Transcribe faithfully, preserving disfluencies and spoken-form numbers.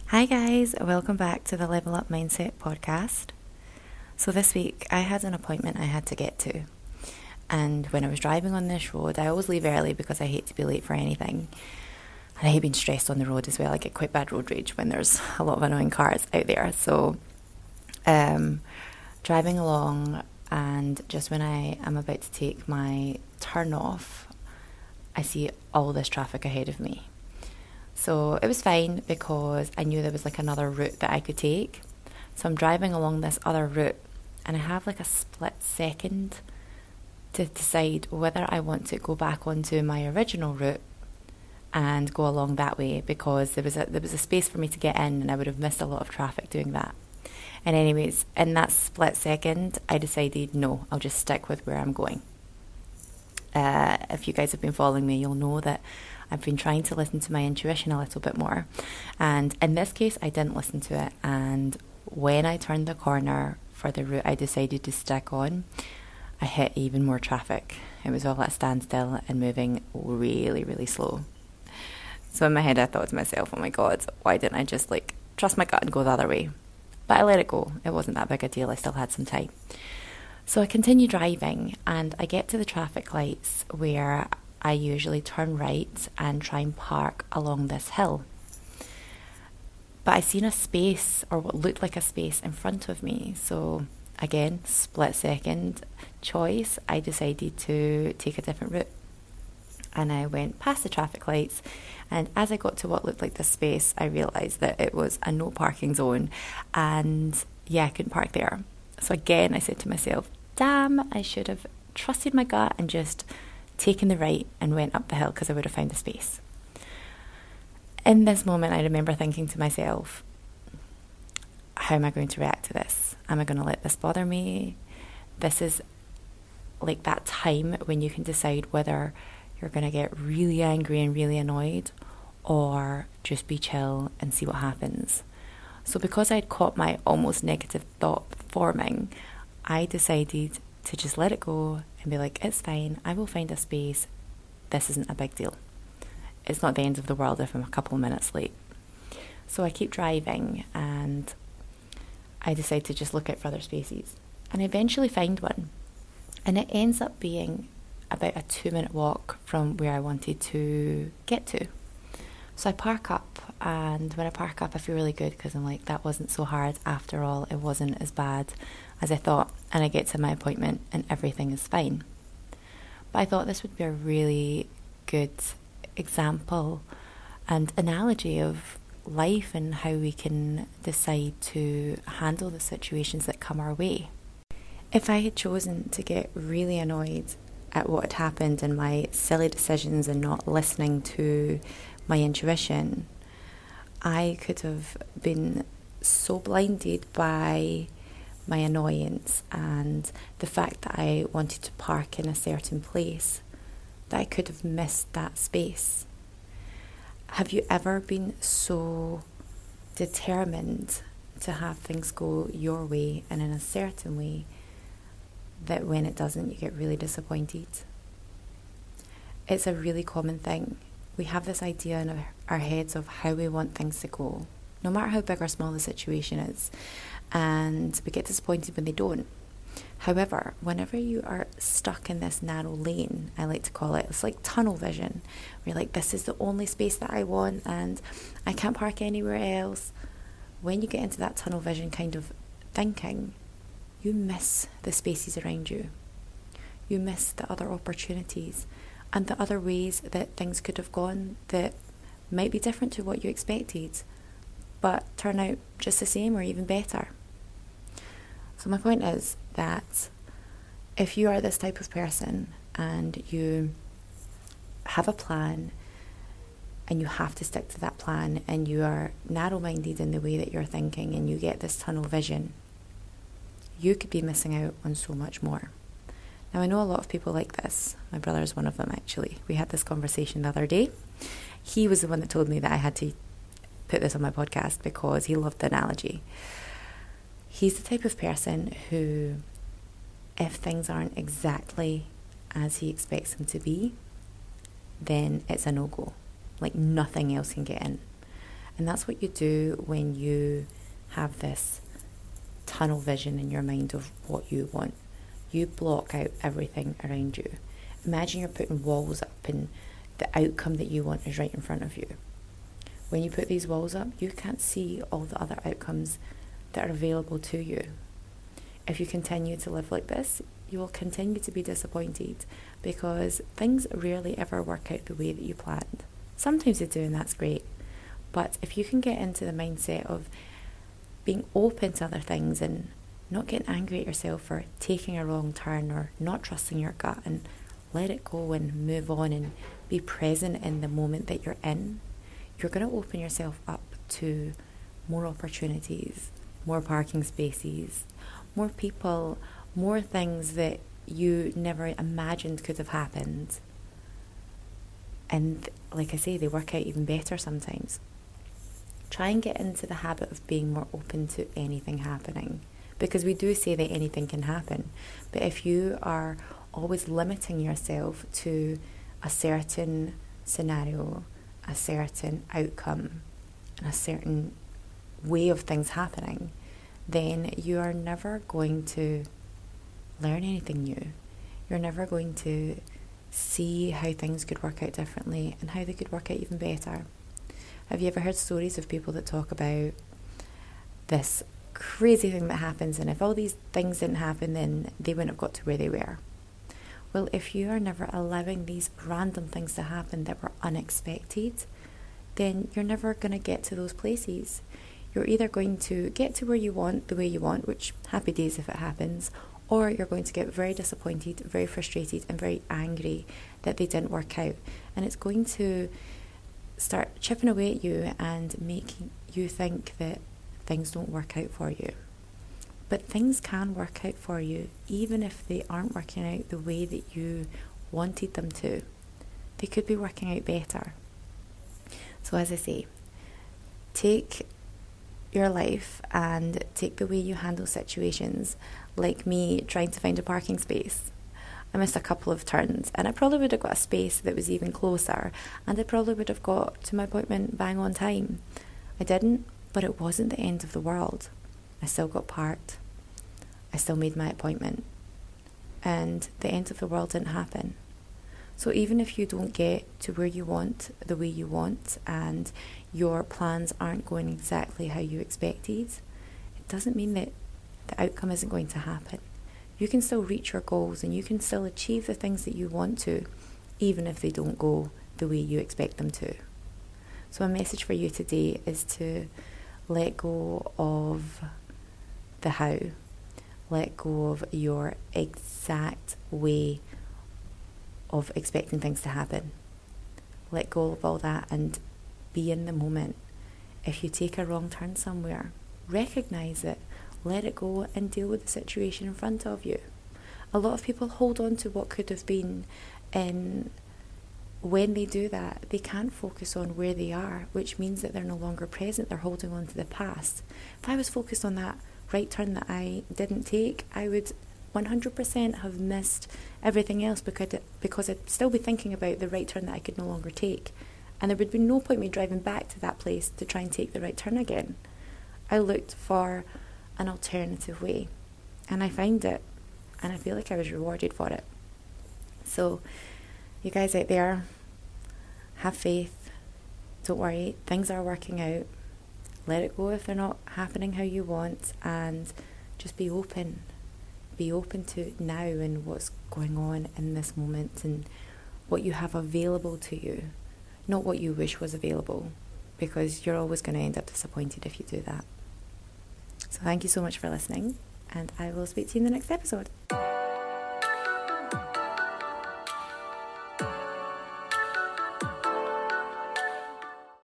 Hi guys, welcome back to the Level Up Mindset podcast. So this week I had an appointment I had to get to, and when I was driving on this road, I always leave early because I hate to be late for anything, and I hate being stressed on the road as well. I get quite bad road rage when there's a lot of annoying cars out there. So um, driving along, and just when I am about to take my turn off, I see all this traffic ahead of me. So it was fine because I knew there was like another route that I could take. So I'm driving along this other route, and I have like a split second to decide whether I want to go back onto my original route and go along that way, because there was a, there was a space for me to get in, and I would have missed a lot of traffic doing that. And anyways, in that split second, I decided, no, I'll just stick with where I'm going. Uh, if you guys have been following me, you'll know that I've been trying to listen to my intuition a little bit more. And in this case, I didn't listen to it. And when I turned the corner for the route I decided to stick on, I hit even more traffic. It was all at a standstill and moving really, really slow. So in my head, I thought to myself, oh my God, why didn't I just like trust my gut and go the other way? But I let it go. It wasn't that big a deal. I still had some time. So I continue driving, and I get to the traffic lights where I usually turn right and try and park along this hill. But I seen a space, or what looked like a space, in front of me. So again, split second choice, I decided to take a different route. And I went past the traffic lights, and as I got to what looked like this space, I realised that it was a no parking zone, and yeah, I couldn't park there. So again, I said to myself, damn, I should have trusted my gut and just taken the right and went up the hill, because I would have found the space. In this moment, I remember thinking to myself, how am I going to react to this? Am I going to let this bother me? This is like that time when you can decide whether you're going to get really angry and really annoyed, or just be chill and see what happens. So because I'd caught my almost negative thought forming, I decided to just let it go and be like, it's fine, I will find a space, this isn't a big deal. It's not the end of the world if I'm a couple of minutes late. So I keep driving, and I decide to just look at further spaces, and I eventually find one, and it ends up being about a two minute walk from where I wanted to get to. So I park up, and when I park up I feel really good, because I'm like, that wasn't so hard after all, it wasn't as bad as I thought, and I get to my appointment and everything is fine. But I thought this would be a really good example and analogy of life and how we can decide to handle the situations that come our way. If I had chosen to get really annoyed at what had happened and my silly decisions and not listening to my intuition, I could have been so blinded by my annoyance and the fact that I wanted to park in a certain place that I could have missed that space. Have you ever been so determined to have things go your way and in a certain way that when it doesn't, you get really disappointed? It's a really common thing. We have this idea in our, our heads of how we want things to go, no matter how big or small the situation is, and we get disappointed when they don't. However, whenever you are stuck in this narrow lane, I like to call it, it's like tunnel vision, where you're like, this is the only space that I want and I can't park anywhere else. When you get into that tunnel vision kind of thinking, you miss the spaces around you. You miss the other opportunities and the other ways that things could have gone that might be different to what you expected, but turn out just the same or even better. So my point is that if you are this type of person and you have a plan and you have to stick to that plan, and you are narrow-minded in the way that you're thinking and you get this tunnel vision, you could be missing out on so much more. Now, I know a lot of people like this. My brother is one of them, actually. We had this conversation the other day. He was the one that told me that I had to put this on my podcast because he loved the analogy. He's the type of person who, if things aren't exactly as he expects them to be, then it's a no-go. Like, nothing else can get in. And that's what you do when you have this tunnel vision in your mind of what you want. You block out everything around you. Imagine you're putting walls up and the outcome that you want is right in front of you. When you put these walls up, you can't see all the other outcomes that are available to you. If you continue to live like this, you will continue to be disappointed because things rarely ever work out the way that you planned. Sometimes they do, and that's great. But if you can get into the mindset of being open to other things and not getting angry at yourself for taking a wrong turn or not trusting your gut, and let it go and move on and be present in the moment that you're in, you're going to open yourself up to more opportunities, more parking spaces, more people, more things that you never imagined could have happened. And like I say, they work out even better sometimes. Try and get into the habit of being more open to anything happening, because we do say that anything can happen. But if you are always limiting yourself to a certain scenario, a certain outcome, and a certain way of things happening, then you are never going to learn anything new. You're never going to see how things could work out differently and how they could work out even better. Have you ever heard stories of people that talk about this crazy thing that happens, and if all these things didn't happen, then they wouldn't have got to where they were? Well, if you are never allowing these random things to happen that were unexpected, then you're never going to get to those places. You're either going to get to where you want the way you want, which happy days if it happens, or you're going to get very disappointed, very frustrated, and very angry that they didn't work out. And it's going to start chipping away at you and making you think that things don't work out for you. But things can work out for you, even if they aren't working out the way that you wanted them to. They could be working out better. So as I say, take your life and take the way you handle situations, like me trying to find a parking space. I missed a couple of turns, and I probably would have got a space that was even closer, and I probably would have got to my appointment bang on time. I didn't, but it wasn't the end of the world. I still got parked. I still made my appointment, and the end of the world didn't happen. So even if you don't get to where you want the way you want, and your plans aren't going exactly how you expected, it doesn't mean that the outcome isn't going to happen. You can still reach your goals, and you can still achieve the things that you want to, even if they don't go the way you expect them to. So a message for you today is to let go of the how. Let go of your exact way of expecting things to happen. Let go of all that and be in the moment. If you take a wrong turn somewhere, recognize it, let it go, and deal with the situation in front of you. A lot of people hold on to what could have been, and when they do that, they can't focus on where they are, which means that they're no longer present. They're holding on to the past. If I was focused on that right turn that I didn't take, I would one hundred percent have missed everything else, because because I'd still be thinking about the right turn that I could no longer take, and there would be no point me driving back to that place to try and take the right turn again. I looked for an alternative way, and I found it, and I feel like I was rewarded for it. So you guys out there, have faith. Don't worry, things are working out. Let it go if they're not happening how you want, and just be open. Be open to now and what's going on in this moment and what you have available to you, not what you wish was available, because you're always going to end up disappointed if you do that. So thank you so much for listening, and I will speak to you in the next episode.